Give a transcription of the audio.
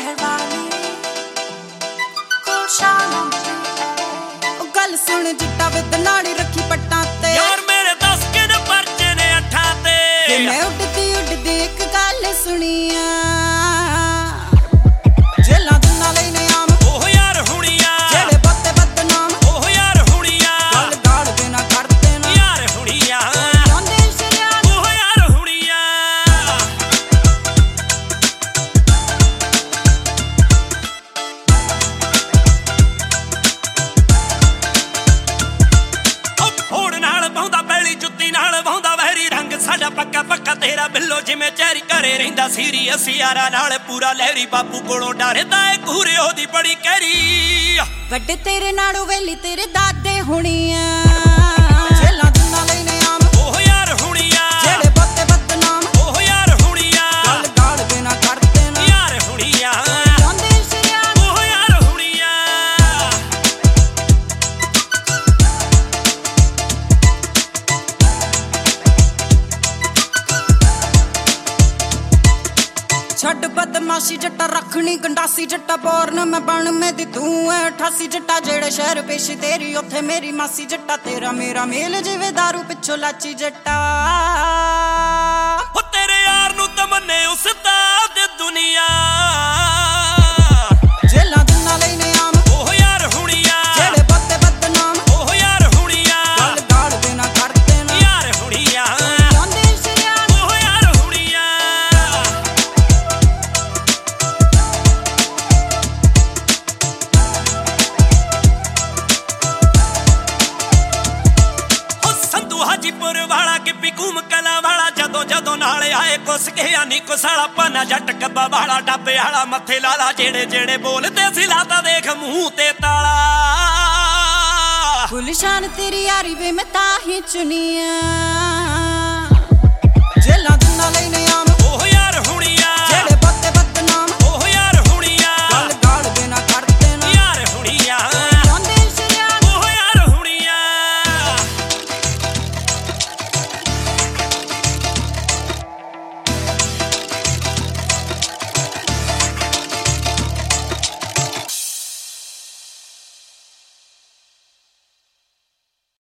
शहर वाली शाम गल सुन जिट्टा विद नाड़ी रखी पट्टा ते यार मेरे 10 के परचे ने 8 ते मैं उड़दी एक गल सुनिया साडा पक्का पक्का तेरा बिल्लो जिमें चैरी करे रहिंदा सीरीअस यारा नाल पूरा लहरी बापू कोलों डरदा है घूरे ओदी बड़ी कहरी वड्डे तेरे नालों वेली तेरे दादे होणिया छड़ बदमाशी जट्टा रखनी गंडासी जट्टा बोरन मैं बन में दी तू है 88 जट्टा जेड़े शहर पेशी तेरी उथे मेरी मासी जट्टा तेरा मेरा मेल जिवे दारू पिछो लाची जट्टा ओ तेरे यार नू तमन्ने उस्ताद दुनिया जेला दुना लेने आम ओ यार हुणिया जेड़े बत्ते बदनाम ओ यार हुणिया गल गाड़ देना करते ना यार हुणिया हाजीपुर वाला गिप्पी घूम कला वाला जदों जदों नाले आए कुस गया नी कुसाला पाना जट कब्बा वाला डाबे वाला मथे लाला जेड़े जेड़े बोलते सी लाता देख मुंह ते ताला गुलशान तेरी यारी वे मैं ताही चुनिया